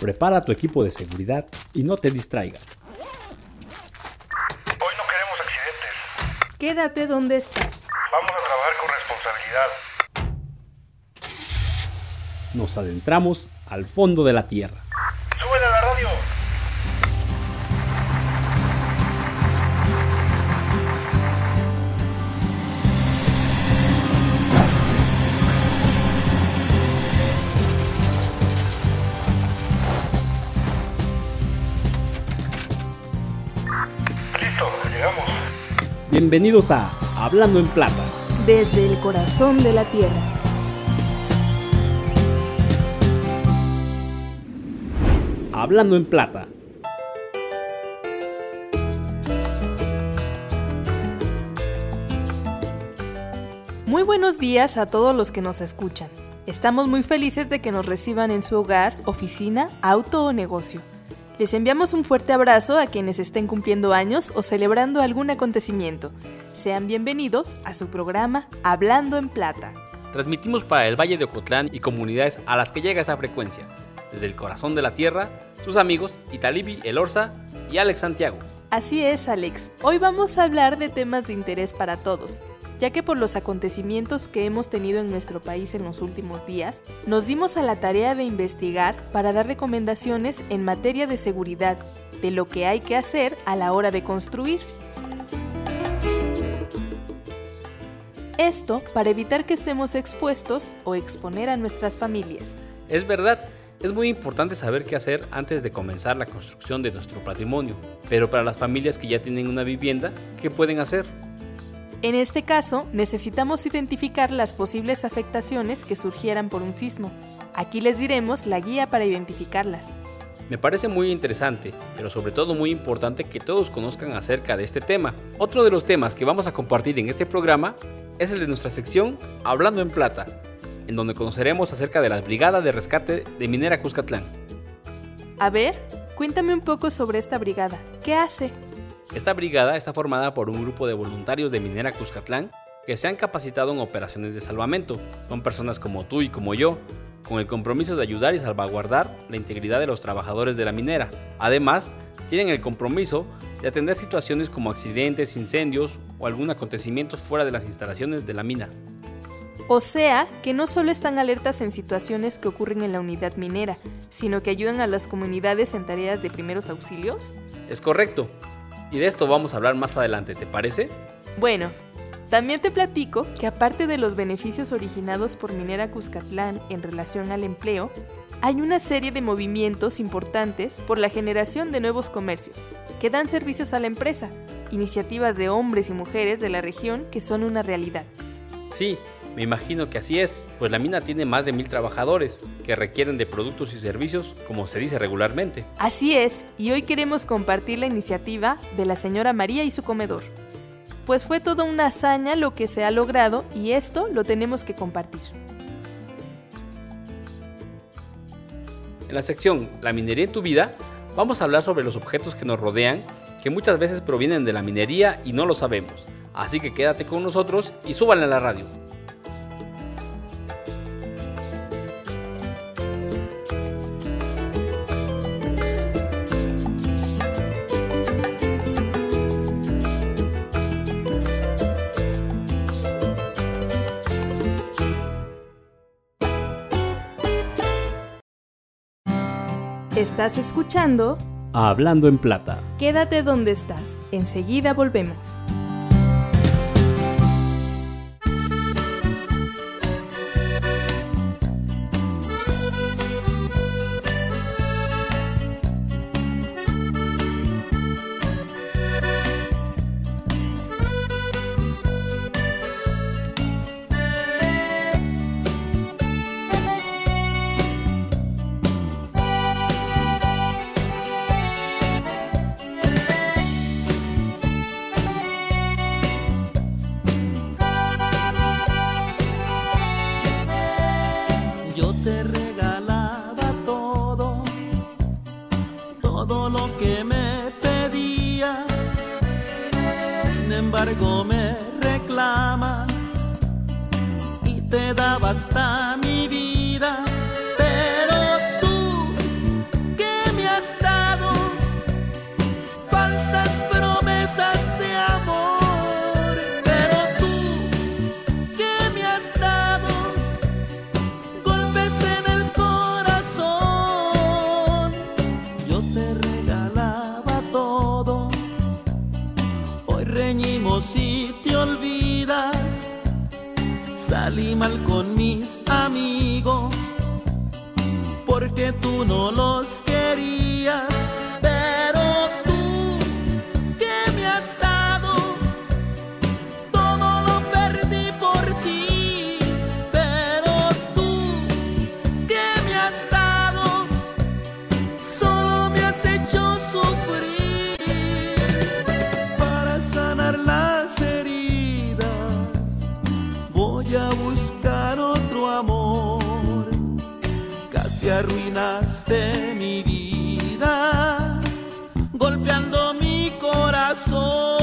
Prepara tu equipo de seguridad y no te distraigas. Hoy no queremos accidentes. Quédate donde estás. Vamos a trabajar con responsabilidad. Nos adentramos al fondo de la tierra. ¡Súbele a la radio! Listo, llegamos. Bienvenidos a Hablando en Plata. Desde el corazón de la tierra. Hablando en Plata. Muy buenos días a todos los que nos escuchan. Estamos muy felices de que nos reciban en su hogar, oficina, auto o negocio. Les enviamos un fuerte abrazo a quienes estén cumpliendo años o celebrando algún acontecimiento. Sean bienvenidos a su programa Hablando en Plata. Transmitimos para el Valle de Ocotlán y comunidades a las que llega esa frecuencia. Desde el corazón de la tierra, sus amigos Italibi Elorza y Alex Santiago. Así es, Alex. Hoy vamos a hablar de temas de interés para todos, ya que por los acontecimientos que hemos tenido en nuestro país en los últimos días, nos dimos a la tarea de investigar para dar recomendaciones en materia de seguridad, de lo que hay que hacer a la hora de construir. Esto para evitar que estemos expuestos o exponer a nuestras familias. Es verdad, es muy importante saber qué hacer antes de comenzar la construcción de nuestro patrimonio, pero para las familias que ya tienen una vivienda, ¿qué pueden hacer? En este caso, necesitamos identificar las posibles afectaciones que surgieran por un sismo. Aquí les diremos la guía para identificarlas. Me parece muy interesante, pero sobre todo muy importante que todos conozcan acerca de este tema. Otro de los temas que vamos a compartir en este programa es el de nuestra sección Hablando en Plata, en donde conoceremos acerca de la Brigada de Rescate de Minera Cuscatlán. A ver, cuéntame un poco sobre esta brigada. ¿Qué hace? Esta brigada está formada por un grupo de voluntarios de Minera Cuscatlán que se han capacitado en operaciones de salvamento. Son personas como tú y como yo, con el compromiso de ayudar y salvaguardar la integridad de los trabajadores de la minera. Además, tienen el compromiso de atender situaciones como accidentes, incendios o algún acontecimiento fuera de las instalaciones de la mina. O sea, que no solo están alertas en situaciones que ocurren en la unidad minera, sino que ayudan a las comunidades en tareas de primeros auxilios. Es correcto. Y de esto vamos a hablar más adelante, ¿te parece? Bueno, también te platico que aparte de los beneficios originados por Minera Cuscatlán en relación al empleo, hay una serie de movimientos importantes por la generación de nuevos comercios, que dan servicios a la empresa, iniciativas de hombres y mujeres de la región que son una realidad. Sí, me imagino que así es, pues la mina tiene más de 1,000 trabajadores que requieren de productos y servicios, como se dice regularmente. Así es, y hoy queremos compartir la iniciativa de la señora María y su comedor. Pues fue toda una hazaña lo que se ha logrado y esto lo tenemos que compartir. En la sección La minería en tu vida, vamos a hablar sobre los objetos que nos rodean, que muchas veces provienen de la minería y no lo sabemos. Así que quédate con nosotros y súbale a la radio. ¿Estás escuchando? Hablando en Plata. Quédate donde estás. Enseguida volvemos. todo lo que me pedías, sin embargo me reclamas y te daba hasta mi vida. Pero tú, ¿qué salí mal con mis amigos, porque tú no los querías. Pero tú, que me has dado, todo lo perdí por ti. Pero tú, que me has dado, solo me has hecho sufrir. Para sanar las heridas voy a buscar otro amor. Casi arruinaste mi vida, golpeando mi corazón.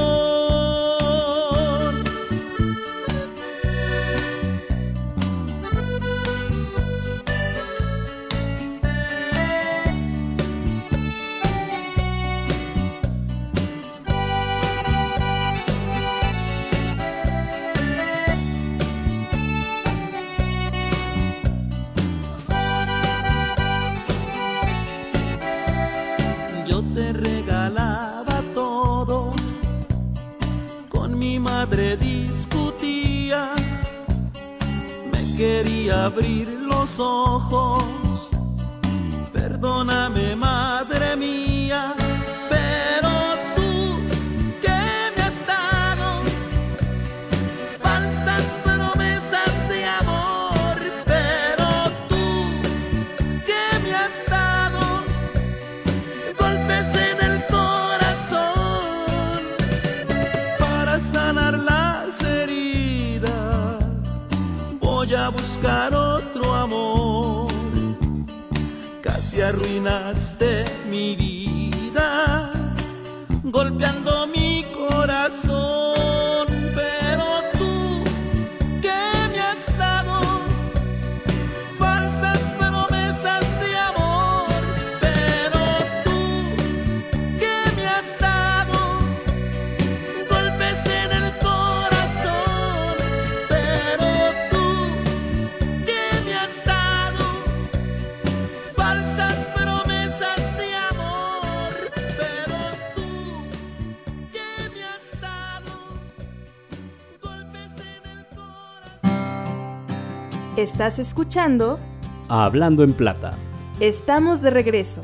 Yo te regalaba todo, con mi madre discutía, me quería abrir los ojos. Perdóname, madre mía, pero tú, que me has dado falsas promesas de amor. Pero tú, que me has dado golpes en el corazón. Para sanar las heridas voy a buscar otro amor. Casi arruinaste mi vida, golpeando mi corazón. Pero tú, que me has dado falsas promesas de amor. Pero tú, que me has dado golpes en el corazón. Pero tú, que me has dado falsas promesas de amor. Pero tú, que me has dado golpes en el corazón. ¿Estás escuchando? Hablando en Plata. Estamos de regreso.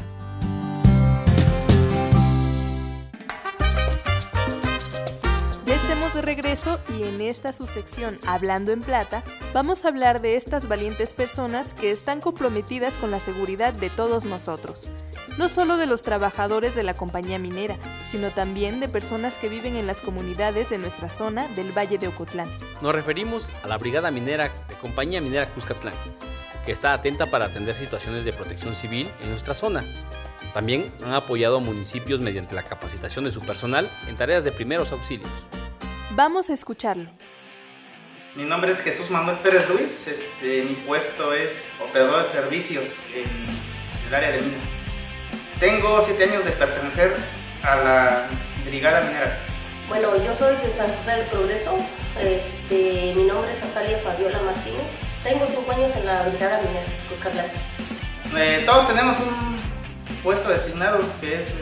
Ya estamos de regreso y en esta su sección Hablando en Plata vamos a hablar de estas valientes personas que están comprometidas con la seguridad de todos nosotros. No solo de los trabajadores de la compañía minera, sino también de personas que viven en las comunidades de nuestra zona del Valle de Ocotlán. Nos referimos a la Brigada Minera de Compañía Minera Cuscatlán, que está atenta para atender situaciones de protección civil en nuestra zona. También han apoyado a municipios mediante la capacitación de su personal en tareas de primeros auxilios. Vamos a escucharlo. Mi nombre es Jesús Manuel Pérez Luis, mi puesto es operador de servicios en el área de mina. Tengo 7 años de pertenecer a la Brigada Minera. Bueno, yo soy de San José del Progreso, mi nombre es Azalia Fabiola Martínez, tengo 5 años en la Brigada Minera, Cuscatlán. Todos tenemos un puesto designado que es,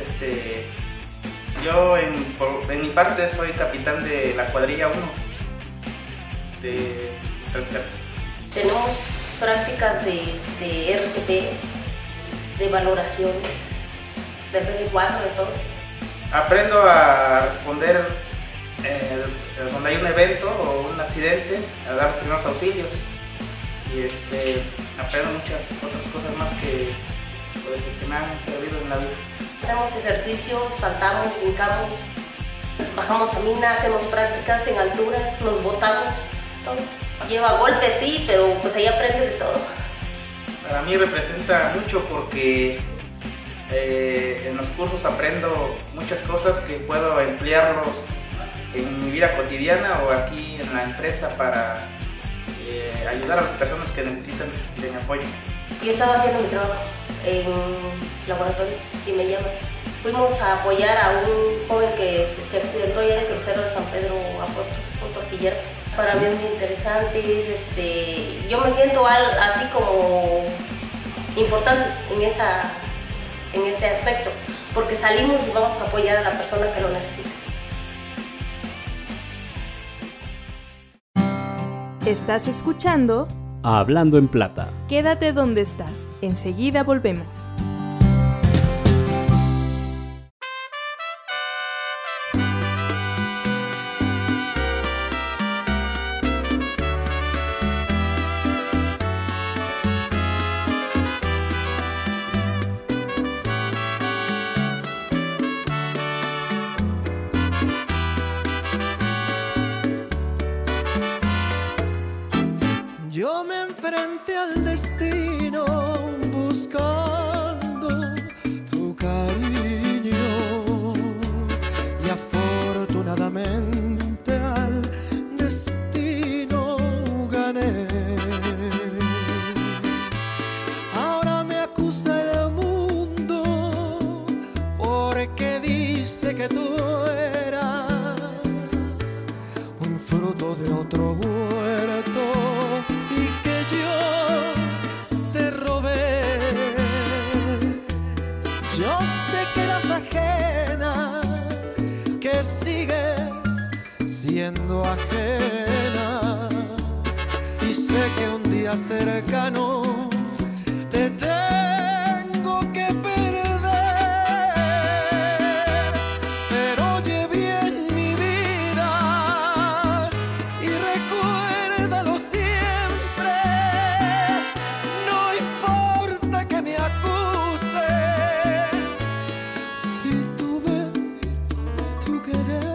yo en mi parte soy capitán de la cuadrilla 1 de rescate. Tenemos prácticas de RCP, de valoración, de PD4, de todo. Aprendo a responder donde hay un evento o un accidente, a dar los primeros auxilios y aprendo muchas otras cosas más que me han servido en la vida. Hacemos ejercicios, saltamos, brincamos, bajamos a mina, hacemos prácticas en alturas, nos botamos, todo. Lleva golpes sí, pero pues ahí aprende de todo. Para mí representa mucho porque en los cursos aprendo muchas cosas que puedo emplearlos en mi vida cotidiana o aquí en la empresa para ayudar a las personas que necesitan de mi apoyo. Yo estaba haciendo mi trabajo en laboratorio y me llaman. Fuimos a apoyar a un joven que se accidentó allá en el crucero de San Pedro Apóstol, un tortillero. Para mí es muy interesante, yo me siento así como importante en ese aspecto, porque salimos y vamos a apoyar a la persona que lo necesita. Estás escuchando Hablando en Plata. Quédate donde estás. Enseguida volvemos. Yo me enfrenté al destino buscando tu cariño y afortunadamente al destino gané. Ahora me acusa el mundo porque dice que tú eras un fruto de otro huerto y que yo te robé. Yo sé que eras ajena, que sigues siendo ajena, y sé que un día cercano te tengo que perder, pero oye bien mi vida y recuérdalo siempre. No importa que me acusen, si tuve tu querer.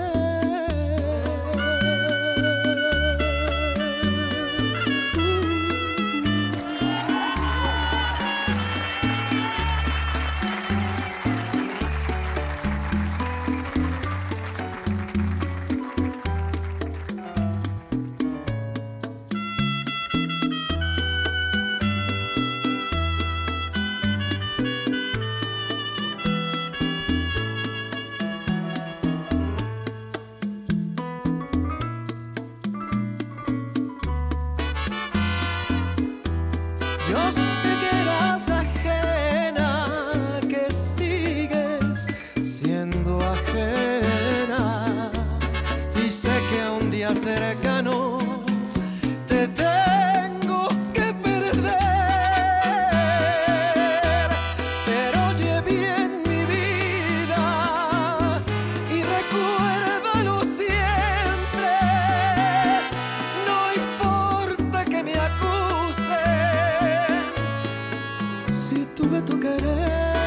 Yo sé que eras ajena, que sigues siendo ajena, y sé que un día cercano te tengo que perder, pero oye bien mi vida y recuérdalo siempre. No importa que me acusen, si tuve tu querer.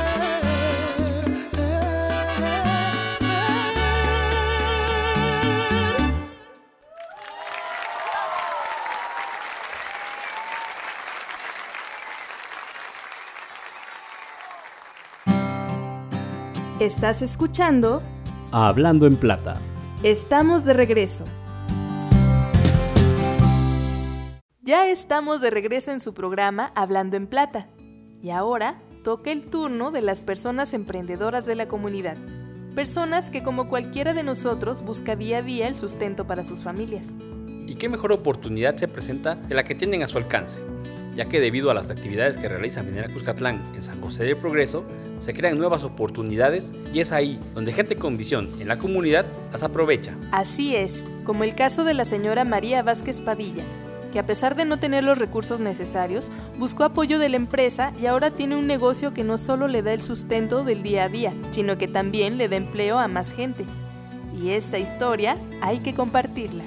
Estás escuchando Hablando en Plata. Estamos de regreso. Ya estamos de regreso en su programa Hablando en Plata. Y ahora toca el turno de las personas emprendedoras de la comunidad. Personas que, como cualquiera de nosotros, busca día a día el sustento para sus familias. ¿Y qué mejor oportunidad se presenta que la que tienen a su alcance? Ya que debido a las actividades que realiza Minera Cuscatlán en San José del Progreso, se crean nuevas oportunidades y es ahí donde gente con visión en la comunidad las aprovecha. Así es, como el caso de la señora María Vázquez Padilla, que a pesar de no tener los recursos necesarios, buscó apoyo de la empresa y ahora tiene un negocio que no solo le da el sustento del día a día, sino que también le da empleo a más gente. Y esta historia hay que compartirla.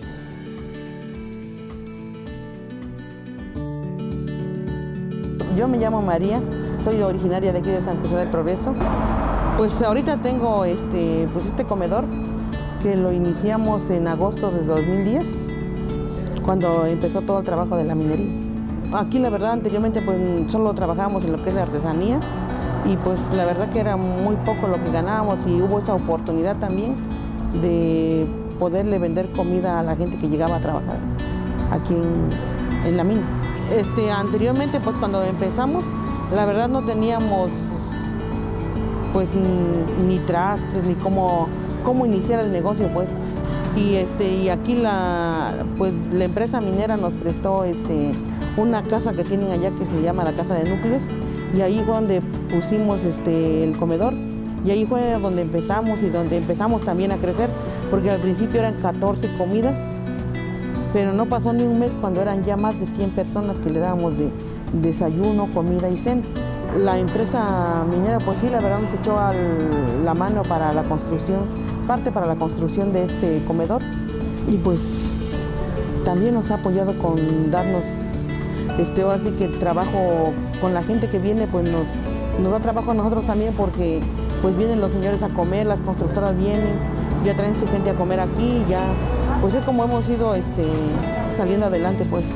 Yo me llamo María, soy originaria de aquí de San José del Progreso. Pues ahorita tengo este comedor que lo iniciamos en agosto de 2010, cuando empezó todo el trabajo de la minería. Aquí la verdad anteriormente pues solo trabajábamos en lo que es la artesanía y pues la verdad que era muy poco lo que ganábamos y hubo esa oportunidad también de poderle vender comida a la gente que llegaba a trabajar aquí en la mina. Anteriormente, pues cuando empezamos, la verdad no teníamos pues ni trastes, ni cómo iniciar el negocio, pues. Y aquí la empresa minera nos prestó una casa que tienen allá que se llama la Casa de Núcleos, y ahí fue donde pusimos el comedor, y ahí fue donde empezamos y donde empezamos también a crecer, porque al principio eran 14 comidas pero no pasó ni un mes cuando eran ya más de 100 personas que le dábamos de desayuno, comida y cena. La empresa minera, pues sí, la verdad nos echó la mano para la construcción, parte para la construcción de este comedor, y pues también nos ha apoyado con darnos, ahora sí que el trabajo con la gente que viene, pues nos da trabajo a nosotros también, porque pues vienen los señores a comer, las constructoras vienen, ya traen su gente a comer aquí, y ya, pues es como hemos ido saliendo adelante, pues.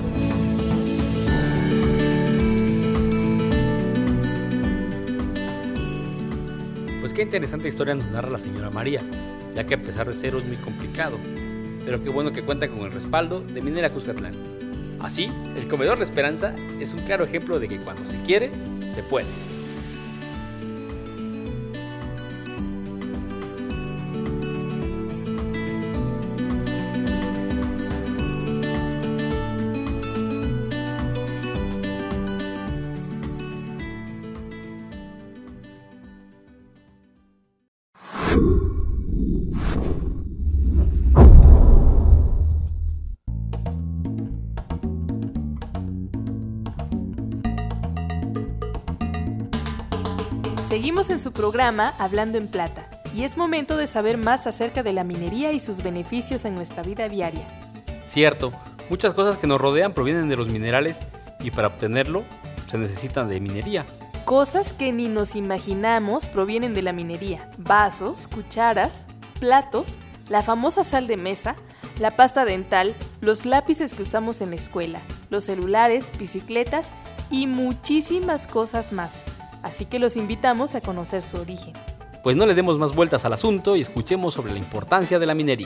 Pues qué interesante historia nos narra la señora María, ya que a pesar de cero es muy complicado, pero qué bueno que cuenta con el respaldo de Minera Cuscatlán. Así, el comedor La Esperanza es un claro ejemplo de que cuando se quiere, se puede. Seguimos en su programa Hablando en Plata, y es momento de saber más acerca de la minería y sus beneficios en nuestra vida diaria. Cierto, muchas cosas que nos rodean provienen de los minerales y para obtenerlo se necesitan de minería. Cosas que ni nos imaginamos provienen de la minería: vasos, cucharas, platos, la famosa sal de mesa, la pasta dental, los lápices que usamos en la escuela, los celulares, bicicletas y muchísimas cosas más. Así que los invitamos a conocer su origen. Pues no le demos más vueltas al asunto y escuchemos sobre la importancia de la minería.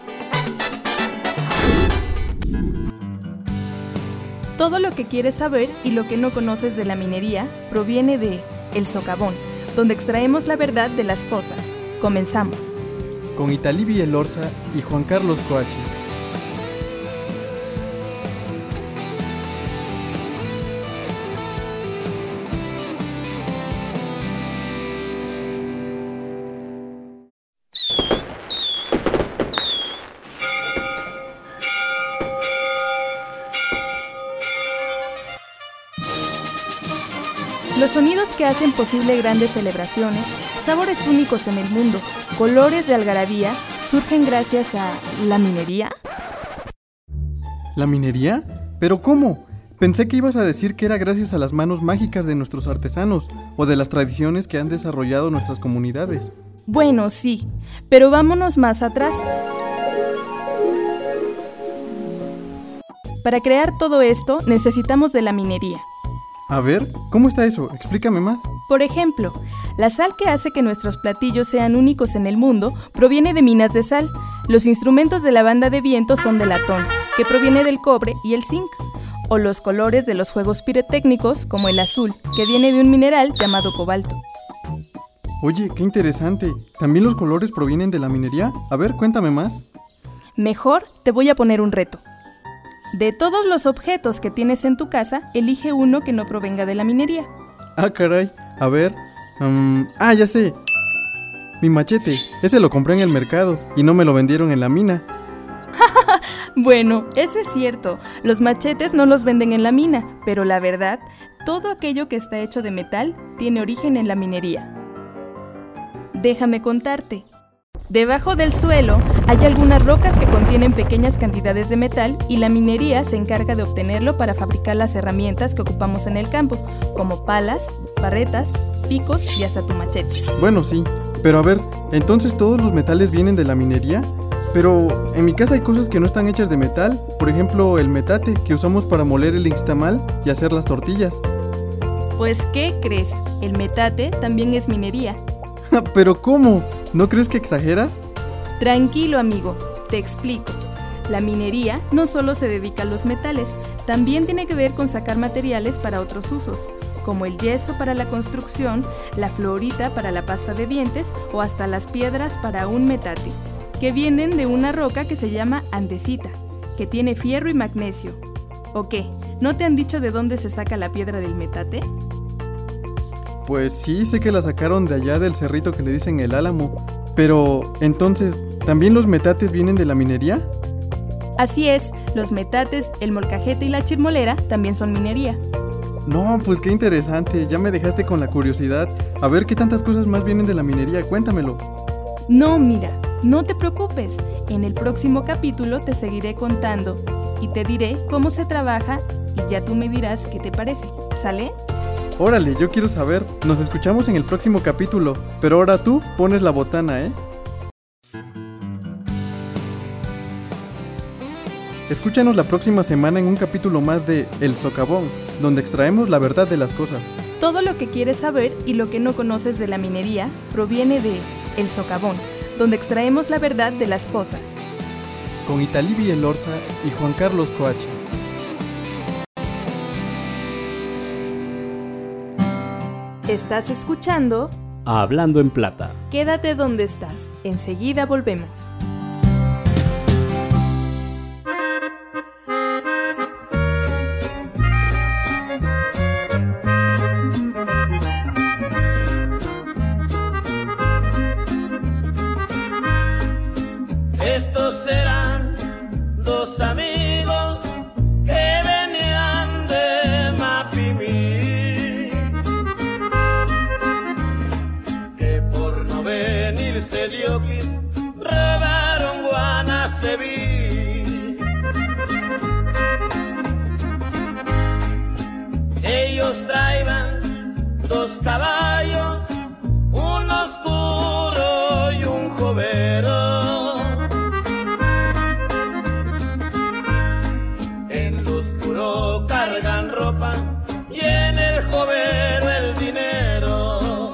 Todo lo que quieres saber y lo que no conoces de la minería proviene de El Socavón, donde extraemos la verdad de las cosas. Comenzamos. Con Italibi Elorza y Juan Carlos Coachi. Los sonidos que hacen posible grandes celebraciones, sabores únicos en el mundo, colores de algarabía, surgen gracias a la minería. ¿La minería? ¿Pero cómo? Pensé que ibas a decir que era gracias a las manos mágicas de nuestros artesanos o de las tradiciones que han desarrollado nuestras comunidades. Bueno, sí, pero vámonos más atrás. Para crear todo esto necesitamos de la minería. A ver, ¿cómo está eso? Explícame más. Por ejemplo, la sal que hace que nuestros platillos sean únicos en el mundo proviene de minas de sal. Los instrumentos de la banda de viento son de latón, que proviene del cobre y el zinc. O los colores de los juegos pirotécnicos, como el azul, que viene de un mineral llamado cobalto. Oye, qué interesante. ¿También los colores provienen de la minería? A ver, cuéntame más. Mejor te voy a poner un reto. De todos los objetos que tienes en tu casa, elige uno que no provenga de la minería. Ah, caray. A ver. Ya sé. Mi machete. Ese lo compré en el mercado y no me lo vendieron en la mina. Bueno, eso es cierto. Los machetes no los venden en la mina, pero la verdad, todo aquello que está hecho de metal tiene origen en la minería. Déjame contarte. Debajo del suelo hay algunas rocas que contienen pequeñas cantidades de metal y la minería se encarga de obtenerlo para fabricar las herramientas que ocupamos en el campo, como palas, barretas, picos y hasta tu machete. Bueno, sí, pero a ver, ¿entonces todos los metales vienen de la minería? Pero en mi casa hay cosas que no están hechas de metal, por ejemplo el metate que usamos para moler el nixtamal y hacer las tortillas. Pues, ¿qué crees? El metate también es minería. ¿Pero cómo? ¿No crees que exageras? Tranquilo, amigo, te explico. La minería no solo se dedica a los metales, también tiene que ver con sacar materiales para otros usos, como el yeso para la construcción, la fluorita para la pasta de dientes o hasta las piedras para un metate, que vienen de una roca que se llama andesita, que tiene fierro y magnesio. ¿O qué? ¿No te han dicho de dónde se saca la piedra del metate? Pues sí, sé que la sacaron de allá del cerrito que le dicen el Álamo. Pero, entonces, ¿también los metates vienen de la minería? Así es, los metates, el molcajete y la chirmolera también son minería. No, pues qué interesante, ya me dejaste con la curiosidad. A ver qué tantas cosas más vienen de la minería, cuéntamelo. No, mira, no te preocupes. En el próximo capítulo te seguiré contando y te diré cómo se trabaja y ya tú me dirás qué te parece. ¿Sale? Órale, yo quiero saber. Nos escuchamos en el próximo capítulo, pero ahora tú pones la botana, ¿eh? Escúchanos la próxima semana en un capítulo más de El Socavón, donde extraemos la verdad de las cosas. Todo lo que quieres saber y lo que no conoces de la minería proviene de El Socavón, donde extraemos la verdad de las cosas. Con Italibi Elorza y Juan Carlos Coache. Estás escuchando Hablando en Plata. Quédate donde estás. Enseguida volvemos. Estos serán dos amigos que venían de Mapimí, que por no venirse de Oquis robaron Guanaceví. Ellos traían dos caballos, un oscuro y un jovero. Cargan ropa y en el jovero el dinero.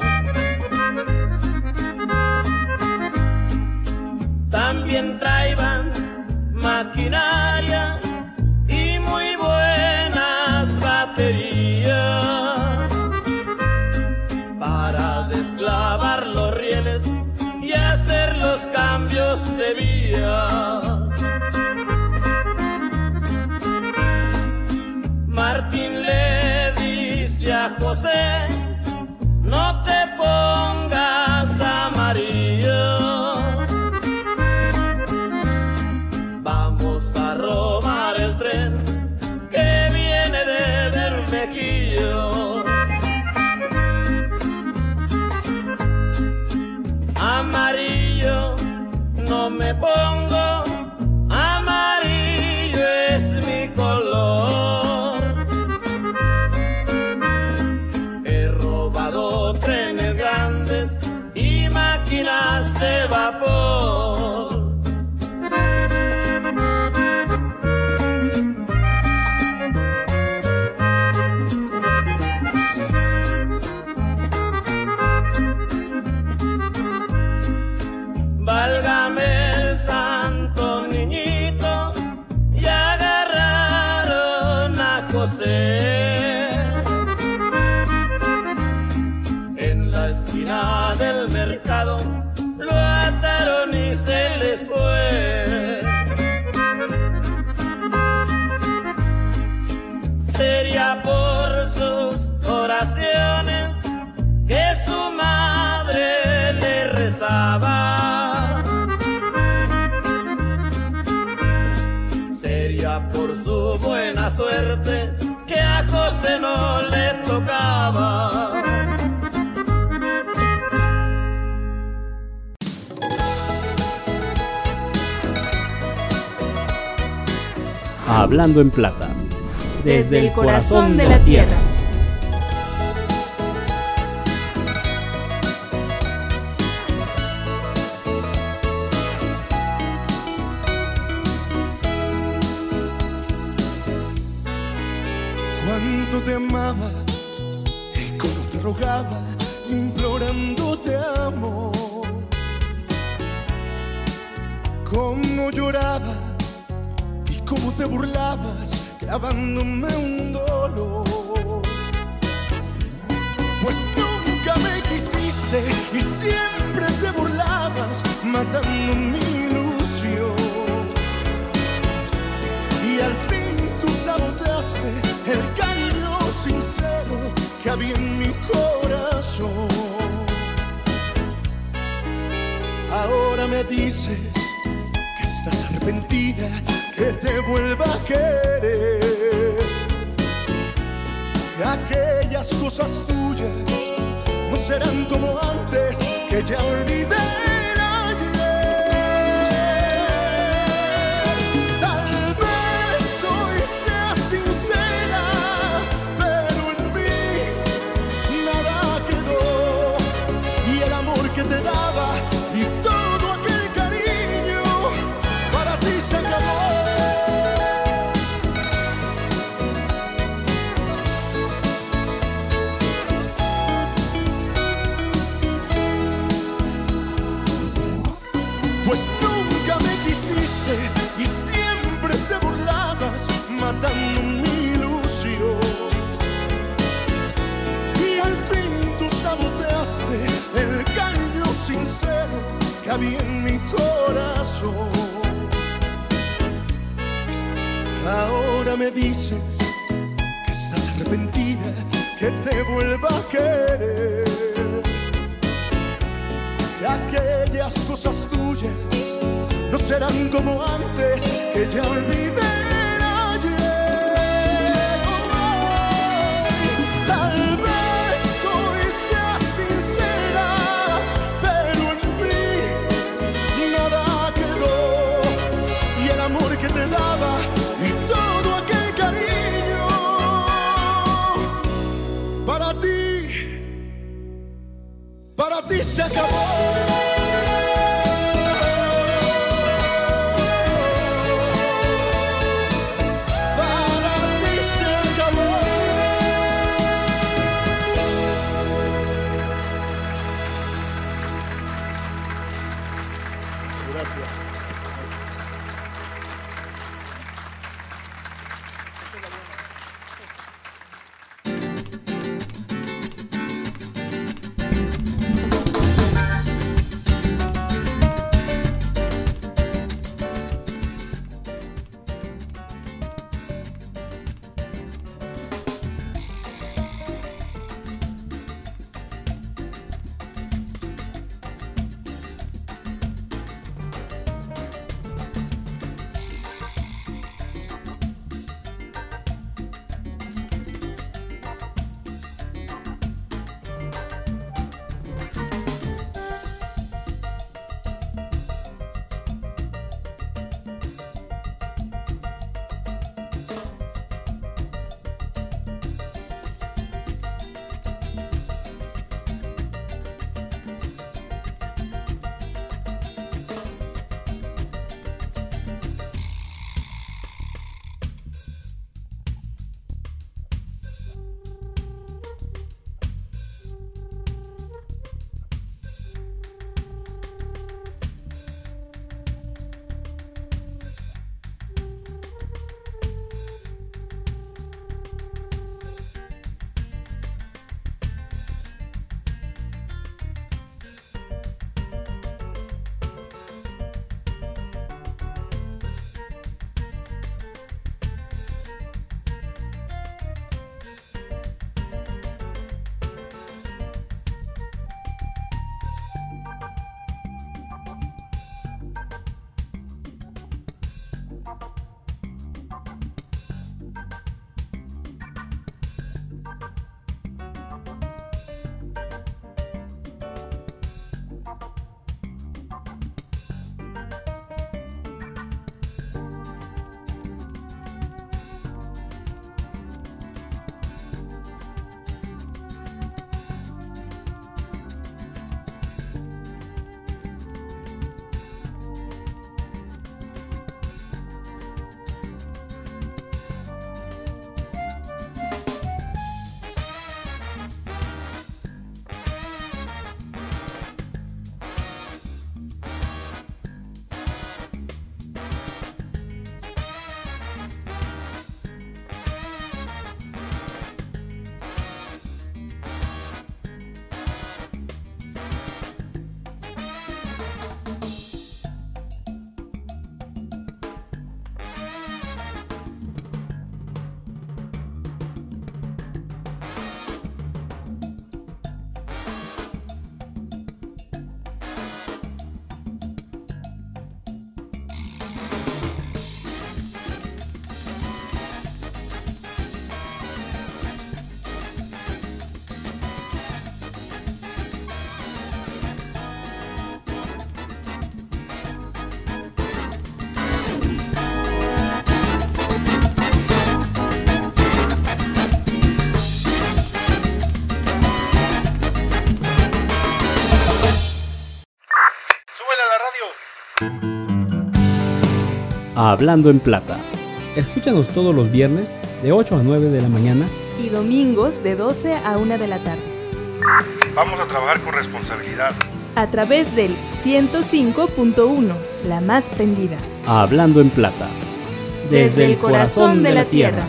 También traían maquinaria y muy buenas baterías para desclavar los rieles y hacer los cambios de vía. Martín le dice a José, no te pongas amarillo, vamos a robar el tren que viene de Bermejillo. Amarillo no me pongo, amarillo es mi color. Trenes grandes y máquinas de vapor. Válgame el santo niñito, y agarraron a José. Del mercado lo ataron y se les fue. Sería por sus oraciones que su madre le rezaba. Sería por su buena suerte que a José no le tocaba. Hablando en Plata. Desde el corazón de la tierra. Cuánto te amaba y cómo te rogaba, implorándote amor. Cómo lloraba y cómo te burlabas, clavándome un dolor. Pues nunca me quisiste y siempre te burlabas, matando mi ilusión. Y al fin tú saboteaste el cariño sincero que había en mi corazón. Ahora me dices que estás arrepentida, que te vuelva a querer. Que aquellas cosas tuyas no serán como antes, que ya olvidé el ayer. Tal vez hoy sea sincera, pero en mí nada quedó. Y el amor que te daba y todo aquel cariño para ti se acabó. Pues nunca me quisiste y siempre te burlabas, matando mi ilusión. Y al fin tú saboteaste el cariño sincero que había en mi corazón. Ahora me dices que estás arrepentida, que te vuelva a querer. Que aquellas cosas tuyas no serán como antes, que ya olvidé el ayer. Tal vez hoy sea sincera, pero en mí nada quedó. Y el amor que te daba y todo aquel cariño para ti se acabó. Hablando en Plata. Escúchanos todos los viernes de 8 a 9 de la mañana y domingos de 12 a 1 de la tarde. Vamos a trabajar con responsabilidad. A través del 105.1, la más prendida. Hablando en Plata. Desde el corazón de la tierra.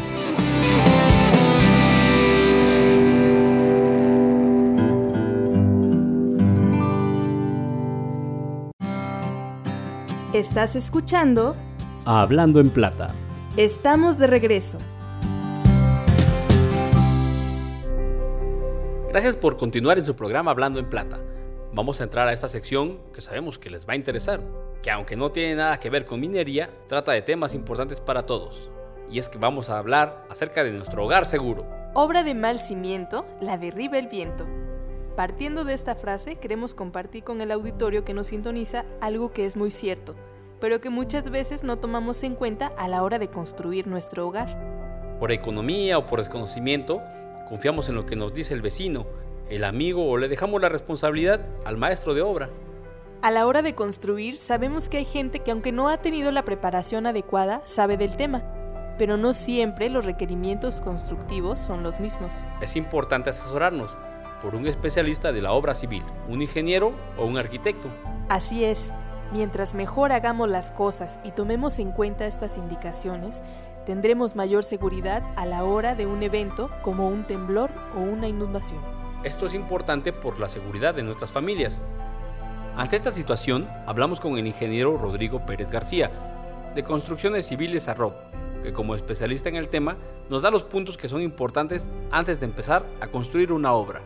¿Estás escuchando? Hablando en Plata. Estamos de regreso. Gracias por continuar en su programa Hablando en Plata. Vamos a entrar a esta sección que sabemos que les va a interesar, que aunque no tiene nada que ver con minería, trata de temas importantes para todos. Y es que vamos a hablar acerca de nuestro hogar seguro. Obra de mal cimiento, la derriba el viento. Partiendo de esta frase, queremos compartir con el auditorio que nos sintoniza algo que es muy cierto, pero que muchas veces no tomamos en cuenta a la hora de construir nuestro hogar. Por economía o por desconocimiento, confiamos en lo que nos dice el vecino, el amigo o le dejamos la responsabilidad al maestro de obra. A la hora de construir, sabemos que hay gente que aunque no ha tenido la preparación adecuada, sabe del tema, pero no siempre los requerimientos constructivos son los mismos. Es importante asesorarnos por un especialista de la obra civil, un ingeniero o un arquitecto. Así es. Mientras mejor hagamos las cosas y tomemos en cuenta estas indicaciones, tendremos mayor seguridad a la hora de un evento como un temblor o una inundación. Esto es importante por la seguridad de nuestras familias. Ante esta situación, hablamos con el ingeniero Rodrigo Pérez García, de Construcciones Civiles Arrob, que como especialista en el tema, nos da los puntos que son importantes antes de empezar a construir una obra.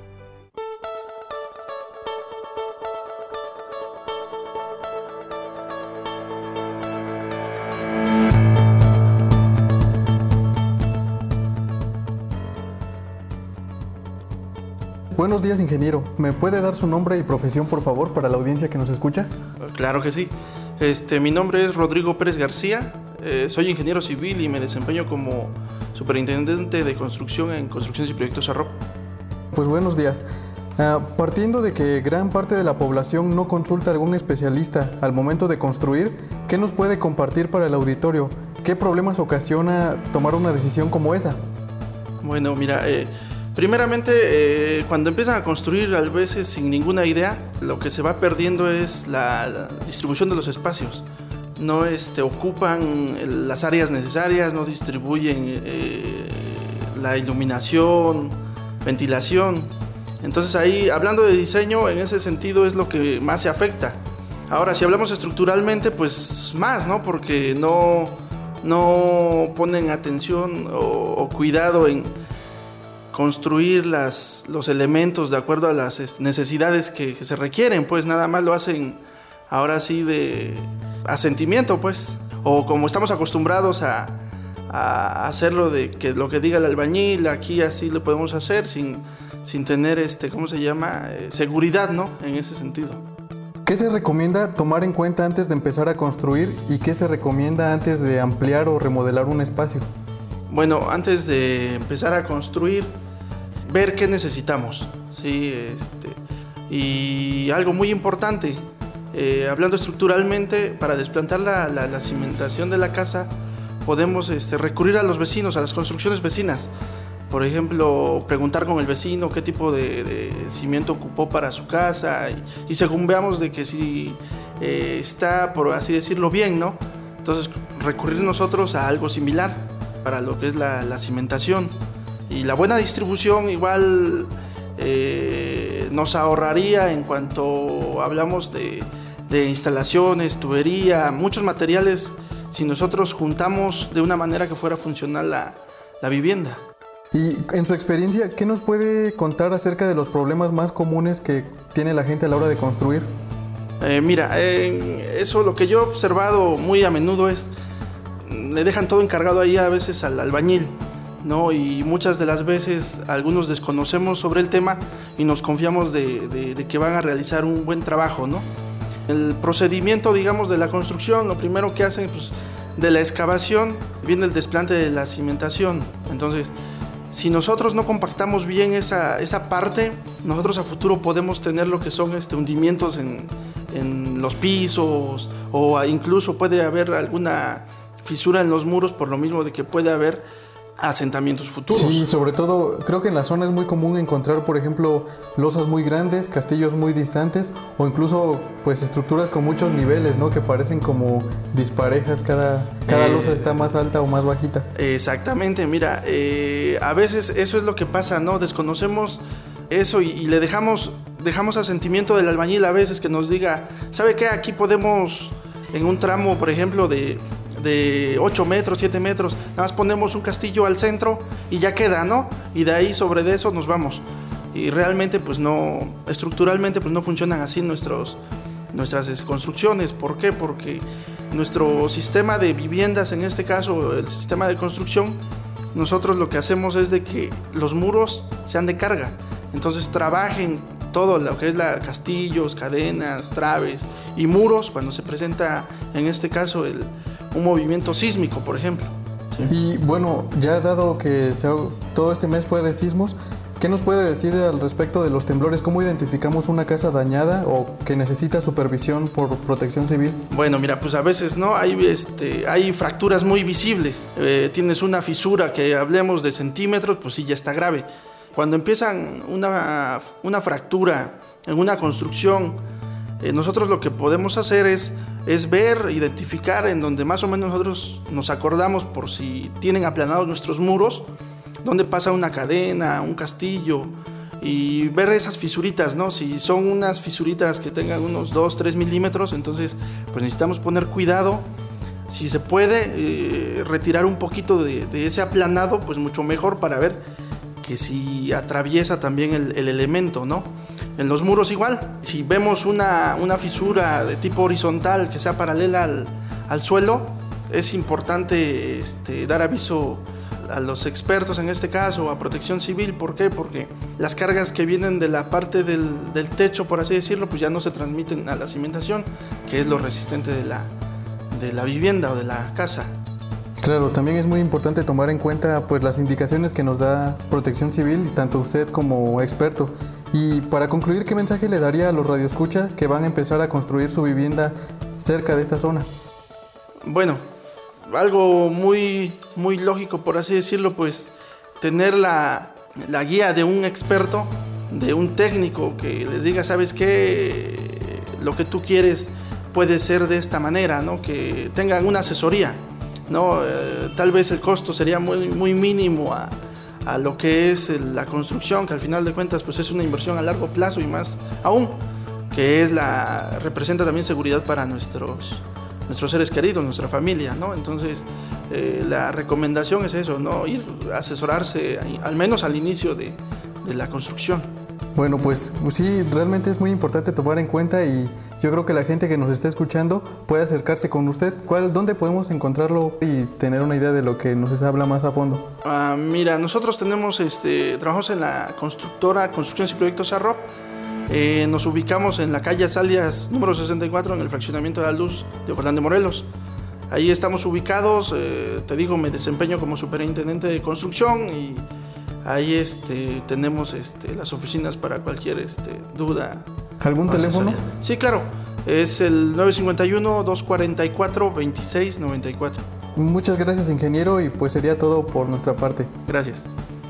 Buenos días, ingeniero. ¿Me puede dar su nombre y profesión, por favor, para la audiencia que nos escucha? Claro que sí. Mi nombre es Rodrigo Pérez García. Soy ingeniero civil y me desempeño como superintendente de construcción en Construcciones y Proyectos Arrob. Pues buenos días. Partiendo de que gran parte de la población no consulta a algún especialista al momento de construir, ¿qué nos puede compartir para el auditorio? ¿Qué problemas ocasiona tomar una decisión como esa? Bueno, mira, primeramente, cuando empiezan a construir a veces sin ninguna idea, lo que se va perdiendo es la distribución de los espacios. No ocupan las áreas necesarias, no distribuyen la iluminación, ventilación. Entonces ahí, hablando de diseño, en ese sentido es lo que más se afecta. Ahora, si hablamos estructuralmente, pues más, ¿no? Porque no ponen atención o cuidado en construir los elementos de acuerdo a las necesidades que se requieren, pues nada más lo hacen ahora sí a sentimiento, pues, o como estamos acostumbrados a hacerlo de que lo que diga el albañil, aquí así lo podemos hacer sin tener seguridad, ¿no? En ese sentido. ¿Qué se recomienda tomar en cuenta antes de empezar a construir y qué se recomienda antes de ampliar o remodelar un espacio? Bueno, antes de empezar a construir, ver qué necesitamos, ¿sí? Y algo muy importante, hablando estructuralmente, para desplantar la cimentación de la casa, podemos recurrir a los vecinos, a las construcciones vecinas. Por ejemplo, preguntar con el vecino qué tipo de cimiento ocupó para su casa y según veamos de que si está, por así decirlo, bien, ¿no? Entonces, recurrir nosotros a algo similar para lo que es la cimentación. Y la buena distribución igual nos ahorraría en cuanto hablamos de instalaciones, tubería, muchos materiales, si nosotros juntamos de una manera que fuera funcional la vivienda. Y en su experiencia, ¿qué nos puede contar acerca de los problemas más comunes que tiene la gente a la hora de construir? Mira, eso lo que yo he observado muy a menudo es, le dejan todo encargado ahí a veces al albañil, ¿no? Y muchas de las veces algunos desconocemos sobre el tema y nos confiamos de que van a realizar un buen trabajo, ¿no? El procedimiento, digamos, de la construcción, lo primero que hacen, pues, de la excavación, viene el desplante de la cimentación. Entonces, si nosotros no compactamos bien esa parte, nosotros a futuro podemos tener lo que son hundimientos en en los pisos, o incluso puede haber alguna fisura en los muros por lo mismo de que puede haber asentamientos futuros. Sí, sobre todo creo que en la zona es muy común encontrar, por ejemplo, losas muy grandes, castillos muy distantes o incluso pues estructuras con muchos niveles, ¿no? Que parecen como disparejas, cada losa está más alta o más bajita. Exactamente, mira, a veces eso es lo que pasa, ¿no? Desconocemos eso y le dejamos asentimiento del albañil a veces que nos diga, ¿sabe qué? Aquí podemos, en un tramo, por ejemplo, de 8 metros, 7 metros, nada más ponemos un castillo al centro y ya queda, ¿no? Y de ahí sobre de eso nos vamos. Y realmente pues no, estructuralmente pues no funcionan así nuestras construcciones. ¿Por qué? Porque nuestro sistema de viviendas, en este caso el sistema de construcción, nosotros lo que hacemos es de que los muros sean de carga. Entonces trabajen todo lo que es castillos, cadenas, traves y muros cuando se presenta, en este caso, un movimiento sísmico, por ejemplo. Y bueno, ya dado que todo este mes fue de sismos, ¿qué nos puede decir al respecto de los temblores? ¿Cómo identificamos una casa dañada o que necesita supervisión por protección civil? Bueno, mira, pues a veces no hay fracturas muy visibles. Tienes una fisura que hablemos de centímetros, pues sí, ya está grave. Cuando empiezan una fractura en una construcción, nosotros lo que podemos hacer es ver, identificar en donde más o menos nosotros nos acordamos por si tienen aplanados nuestros muros, donde pasa una cadena, un castillo, y ver esas fisuritas, ¿no? Si son unas fisuritas que tengan unos 2-3 milímetros, entonces pues necesitamos poner cuidado. Si se puede retirar un poquito de ese aplanado, pues mucho mejor para ver que si atraviesa también el elemento, ¿no? En los muros igual, si vemos una fisura de tipo horizontal que sea paralela al suelo, es importante dar aviso a los expertos en este caso, a Protección Civil. ¿Por qué? Porque las cargas que vienen de la parte del techo, por así decirlo, pues ya no se transmiten a la cimentación, que es lo resistente de la vivienda o de la casa. Claro, también es muy importante tomar en cuenta pues las indicaciones que nos da Protección Civil, tanto usted como experto. Y para concluir, ¿qué mensaje le daría a los radioescuchas que van a empezar a construir su vivienda cerca de esta zona? Bueno, algo muy, muy lógico, por así decirlo, pues tener la guía de un experto, de un técnico que les diga, ¿sabes qué? Lo que tú quieres puede ser de esta manera, ¿no? Que tengan una asesoría, ¿no? Tal vez el costo sería muy, muy mínimo a lo que es la construcción, que al final de cuentas pues es una inversión a largo plazo y más aún, que representa también seguridad para nuestros seres queridos, nuestra familia, ¿no? Entonces la recomendación es eso, ¿no? Ir a asesorarse al menos al inicio de la construcción. Bueno, pues sí, realmente es muy importante tomar en cuenta y yo creo que la gente que nos está escuchando puede acercarse con usted. ¿Dónde podemos encontrarlo y tener una idea de lo que nos habla más a fondo? Mira, nosotros trabajamos en la constructora Construcciones y Proyectos Arrop. Nos ubicamos en la calle Azalias número 64 en el fraccionamiento de la Luz de Ocotlán de Morelos. Ahí estamos ubicados, te digo, me desempeño como superintendente de construcción y ahí tenemos las oficinas para cualquier duda. ¿Algún teléfono? Sí, claro, es el 951-244-2694. Muchas gracias, ingeniero, y pues sería todo por nuestra parte. Gracias.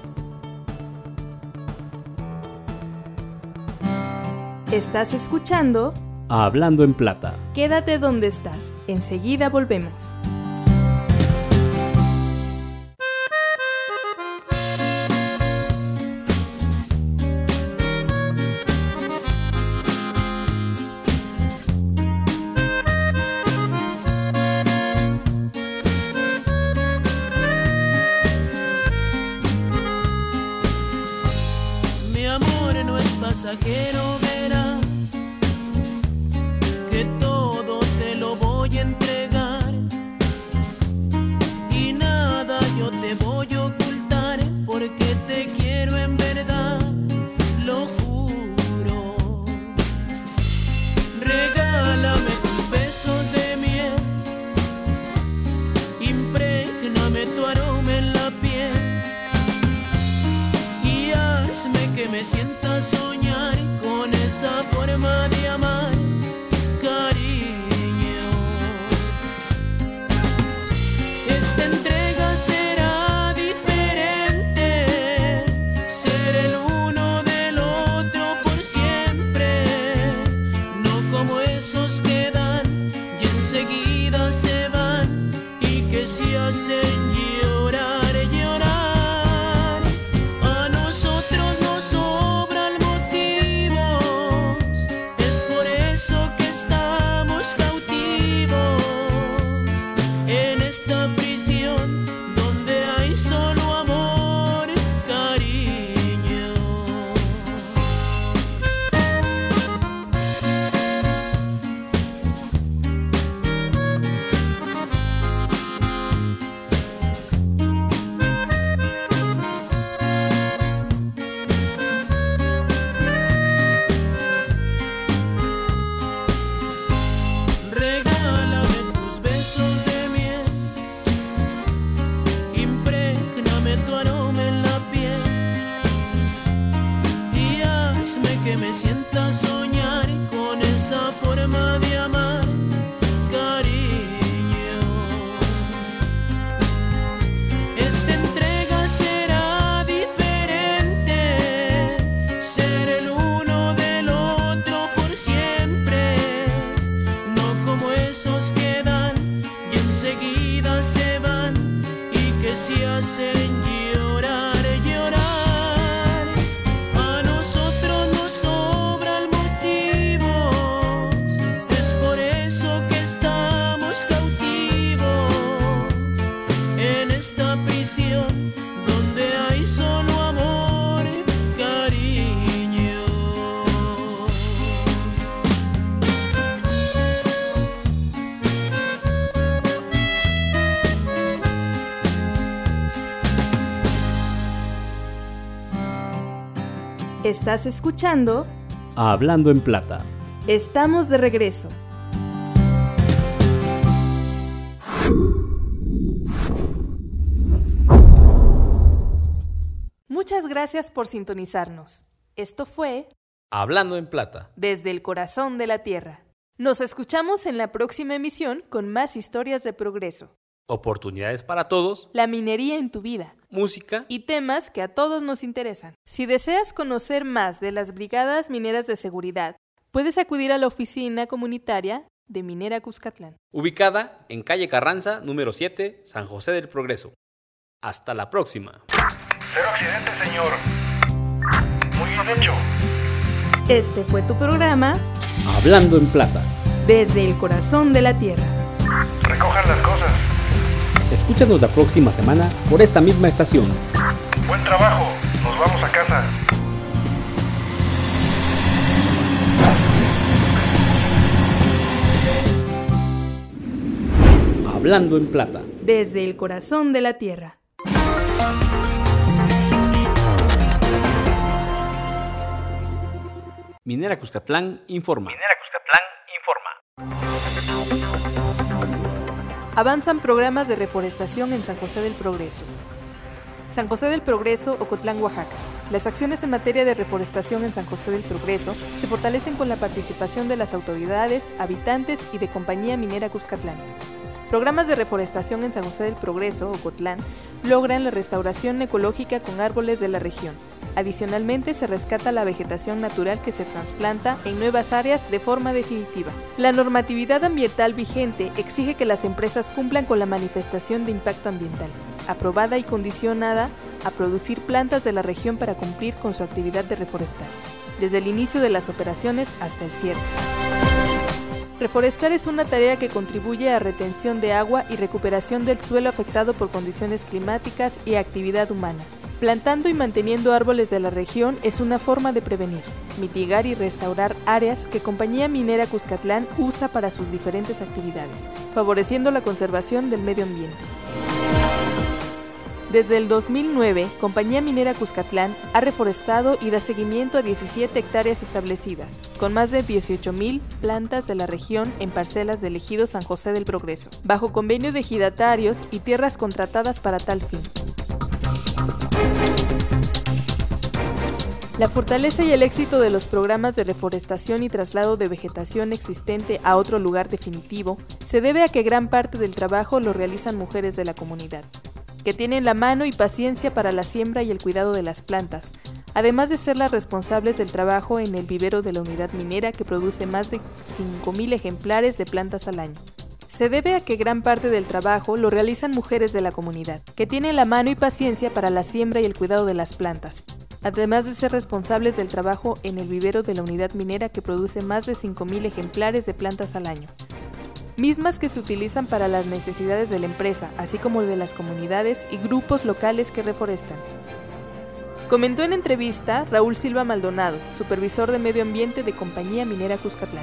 ¿Estás escuchando? Hablando en Plata. Quédate donde estás. Enseguida volvemos. Mi amor no es pasajero, verás que todo te lo voy a entregar. Estás escuchando Hablando en Plata. Estamos de regreso. Muchas gracias por sintonizarnos. Esto fue Hablando en Plata. Desde el corazón de la tierra. Nos escuchamos en la próxima emisión con más historias de progreso. Oportunidades para todos. La minería en tu vida. Música. Y temas que a todos nos interesan. Si deseas conocer más de las Brigadas Mineras de Seguridad, puedes acudir a la oficina comunitaria de Minera Cuscatlán. Ubicada en calle Carranza, número 7, San José del Progreso. Hasta la próxima. Cero accidentes, señor. Muy bien hecho. Este fue tu programa Hablando en Plata. Desde el corazón de la tierra. Recojan las cosas. Escúchanos la próxima semana por esta misma estación. Buen trabajo. Nos vamos a casa. Hablando en Plata. Desde el corazón de la tierra. Minera Cuscatlán informa. Avanzan programas de reforestación en San José del Progreso. San José del Progreso, Ocotlán, Oaxaca. Las acciones en materia de reforestación en San José del Progreso se fortalecen con la participación de las autoridades, habitantes y de Compañía Minera Cuscatlán. Programas de reforestación en San José del Progreso, Ocotlán, logran la restauración ecológica con árboles de la región. Adicionalmente, se rescata la vegetación natural que se trasplanta en nuevas áreas de forma definitiva. La normatividad ambiental vigente exige que las empresas cumplan con la manifestación de impacto ambiental, aprobada y condicionada a producir plantas de la región para cumplir con su actividad de reforestar, desde el inicio de las operaciones hasta el cierre. Reforestar es una tarea que contribuye a retención de agua y recuperación del suelo afectado por condiciones climáticas y actividad humana. Plantando y manteniendo árboles de la región es una forma de prevenir, mitigar y restaurar áreas que Compañía Minera Cuscatlán usa para sus diferentes actividades, favoreciendo la conservación del medio ambiente. Desde el 2009, Compañía Minera Cuscatlán ha reforestado y da seguimiento a 17 hectáreas establecidas, con más de 18,000 plantas de la región en parcelas del ejido San José del Progreso, bajo convenio de ejidatarios y tierras contratadas para tal fin. La fortaleza y el éxito de los programas de reforestación y traslado de vegetación existente a otro lugar definitivo se debe a que gran parte del trabajo lo realizan mujeres de la comunidad, que tienen la mano y paciencia para la siembra y el cuidado de las plantas, además de ser las responsables del trabajo en el vivero de la unidad minera que produce más de 5,000 ejemplares de plantas al año. Se debe a que gran parte del trabajo lo realizan mujeres de la comunidad, que tienen la mano y paciencia para la siembra y el cuidado de las plantas, además de ser responsables del trabajo en el vivero de la unidad minera que produce más de 5,000 ejemplares de plantas al año, mismas que se utilizan para las necesidades de la empresa, así como de las comunidades y grupos locales que reforestan. Comentó en entrevista Raúl Silva Maldonado, supervisor de medio ambiente de Compañía Minera Cuscatlán.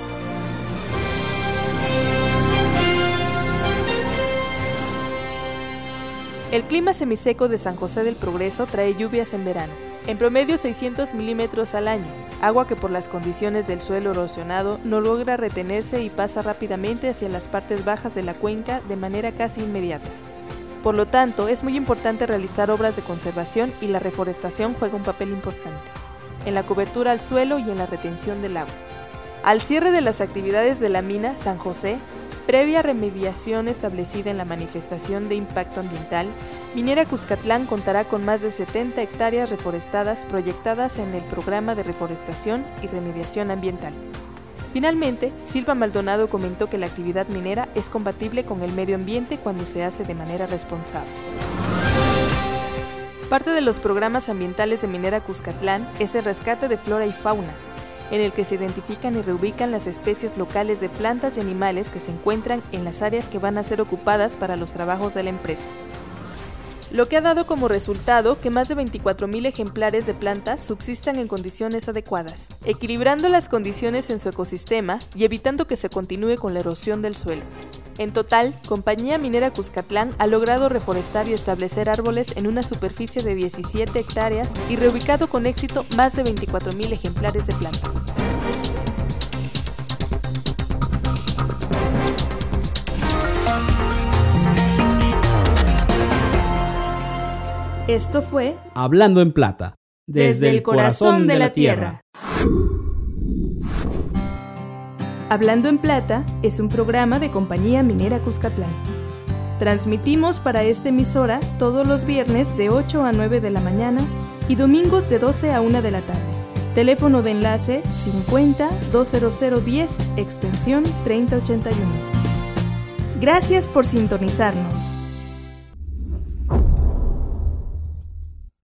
El clima semiseco de San José del Progreso trae lluvias en verano, en promedio 600 milímetros al año, agua que por las condiciones del suelo erosionado no logra retenerse y pasa rápidamente hacia las partes bajas de la cuenca de manera casi inmediata. Por lo tanto, es muy importante realizar obras de conservación y la reforestación juega un papel importante en la cobertura al suelo y en la retención del agua. Al cierre de las actividades de la mina San José, previa remediación establecida en la manifestación de impacto ambiental, Minera Cuscatlán contará con más de 70 hectáreas reforestadas proyectadas en el programa de reforestación y remediación ambiental. Finalmente, Silva Maldonado comentó que la actividad minera es compatible con el medio ambiente cuando se hace de manera responsable. Parte de los programas ambientales de Minera Cuscatlán es el rescate de flora y fauna, en el que se identifican y reubican las especies locales de plantas y animales que se encuentran en las áreas que van a ser ocupadas para los trabajos de la empresa. lo que ha dado como resultado que más de 24,000 ejemplares de plantas subsistan en condiciones adecuadas, equilibrando las condiciones en su ecosistema y evitando que se continúe con la erosión del suelo. En total, Compañía Minera Cuscatlán ha logrado reforestar y establecer árboles en una superficie de 17 hectáreas y reubicado con éxito más de 24,000 ejemplares de plantas. Esto fue Hablando en Plata, desde el corazón de la tierra. Hablando en Plata es un programa de Compañía Minera Cuscatlán. Transmitimos para esta emisora todos los viernes de 8 a 9 de la mañana y domingos de 12 a 1 de la tarde. Teléfono de enlace 50-20010, extensión 3081. Gracias por sintonizarnos.